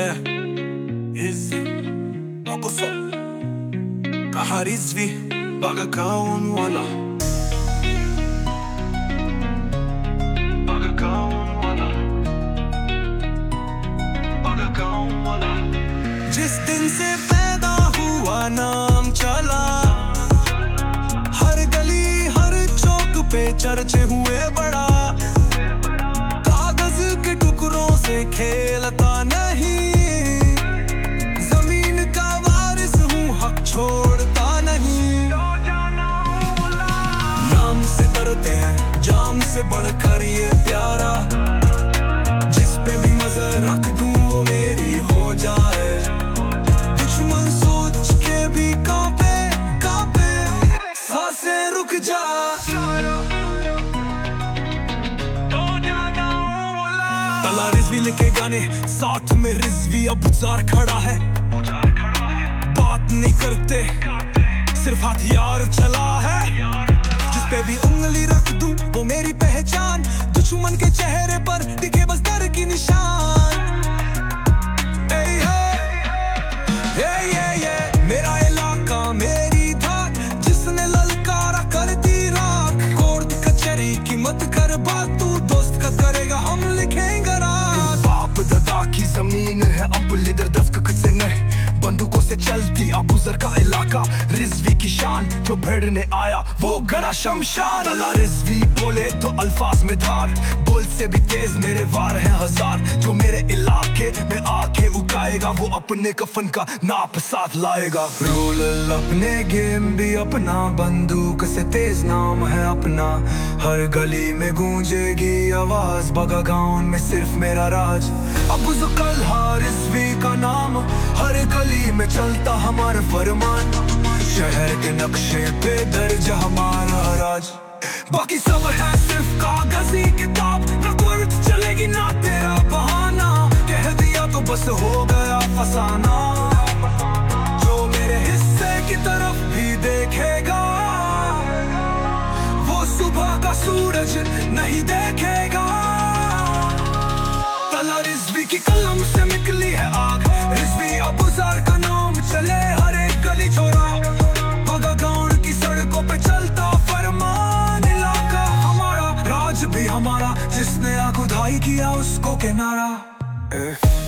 is Abuso Kaharizvi Bagakaon wala Bagakaon wala Bagakaon wala जिस दिन से पैदा हुआ नाम चला हर गली हर चौक पे चर्चे हुए बड़ा कागज के टुकड़ों से खेलता नहीं जमीन का वारिस हूँ हक छोड़ता नहीं नाम से डरते हैं जाम से बढ़कर ये प्यारा जिस पे भी नजर रख दूँ वो मेरी हो जाए दुश्मन सोच के भी कांपे कांपे सांसें रुक जा तला रिजवी लिखे गाने साथ में रिजवी अब जार खड़ा है बात नहीं करते सिर्फ हथियार चला है जिस पे भी उंगली रख दूं वो मेरी पहचान दुश्मन के चेहरे पर दिखे बस डर की निशान मेरा इलाका मेरी धाक जिसने ललकारा कर दी राख कोर्ट कचहरी की मत कर बात तू दोस्त का करेगा हम लिखेंगे रात बाप दादा की जमीन है अब लीडर दस्तक से नहीं बंदूकों से चलती अबूजर का इलाका रिजवी की शान जो भिड़ने आया वो गड़ा शमशान अल्लाह रिजवी बोले तो अल्फाज में धार बोल से भी तेज मेरे वार हैं हजार जो मेरे इलाके में आके उगाएगा वो अपने कफन का नाप साथ लाएगा रूल अपने गेम भी अपना बंदूक से तेज नाम है अपना हर गली में गूंजेगी आवाज बगागाउन में सिर्फ मेरा राज अबूजकल रिजवी का नाम हर गली में चलता हमारा फरमान शहर के नक्शे पे दर्ज हमारा राज बाकी सब है सिर्फ कागजी किताब न कोर्ट चलेगी ना तेरा बहाना कह दिया तो बस हो गया फसाना जो मेरे हिस्से की तरफ भी देखेगा वो सुबह का सूरज नहीं देखेगा तला रिजवी की कलम से निकली है आग रिजवी अबूजर का नाम चले हर एक गली छोरा बगागाउन की सड़कों पे चलता फरमान इलाका हमारा राज भी हमारा जिसने खुदाई किया उसको किनारा